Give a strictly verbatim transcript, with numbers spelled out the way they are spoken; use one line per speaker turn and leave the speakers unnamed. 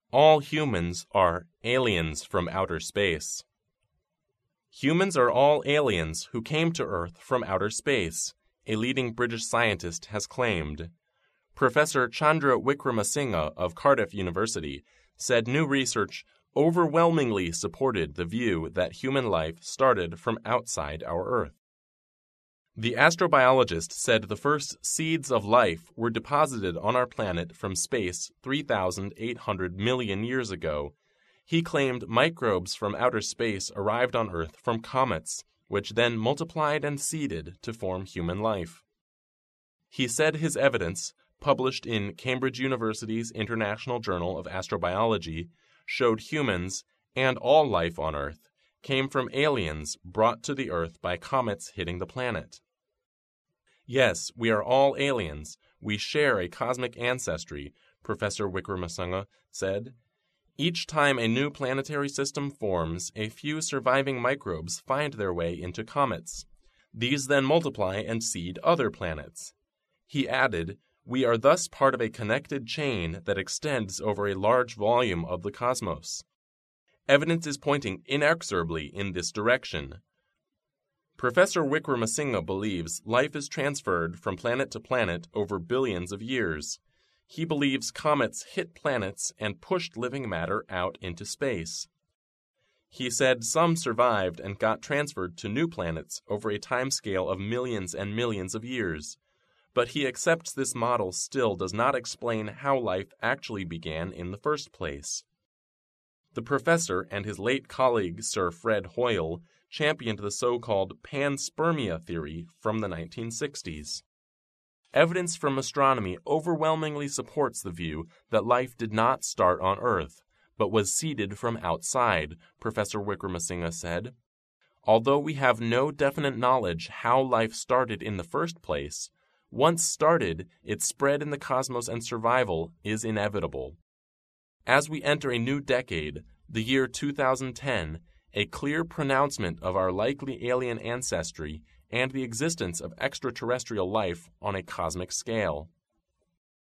All humans are aliens from outer space. Humans are all aliens who came to Earth from outer space, a leading British scientist has claimed. Professor Chandra Wickramasinghe of Cardiff University said new research overwhelmingly supported the view that human life started from outside our Earth. The astrobiologist said the first seeds of life were deposited on our planet from space three thousand eight hundred million years ago. He claimed microbes from outer space arrived on Earth from comets, which then multiplied and seeded to form human life. He said his evidence, published in Cambridge University's International Journal of Astrobiology, showed humans, and all life on Earth, came from aliens brought to the Earth by comets hitting the planet. Yes, we are all aliens. We share a cosmic ancestry, Professor Wickramasinghe said. Each time a new planetary system forms, a few surviving microbes find their way into comets. These then multiply and seed other planets. He added, "We are thus part of a connected chain that extends over a large volume of the cosmos. Evidence is pointing inexorably in this direction." Professor Wickramasinghe believes life is transferred from planet to planet over billions of years. He believes comets hit planets and pushed living matter out into space. He said some survived and got transferred to new planets over a timescale of millions and millions of years. But he accepts this model still does not explain how life actually began in the first place. The professor and his late colleague Sir Fred Hoyle championed the so-called panspermia theory from the nineteen sixties. Evidence from astronomy overwhelmingly supports the view that life did not start on Earth, but was seeded from outside, Professor Wickramasinghe said. Although we have no definite knowledge how life started in the first place, once started, its spread in the cosmos and survival is inevitable. As we enter a new decade, the year two thousand ten, a clear pronouncement of our likely alien ancestry and the existence of extraterrestrial life on a cosmic scale.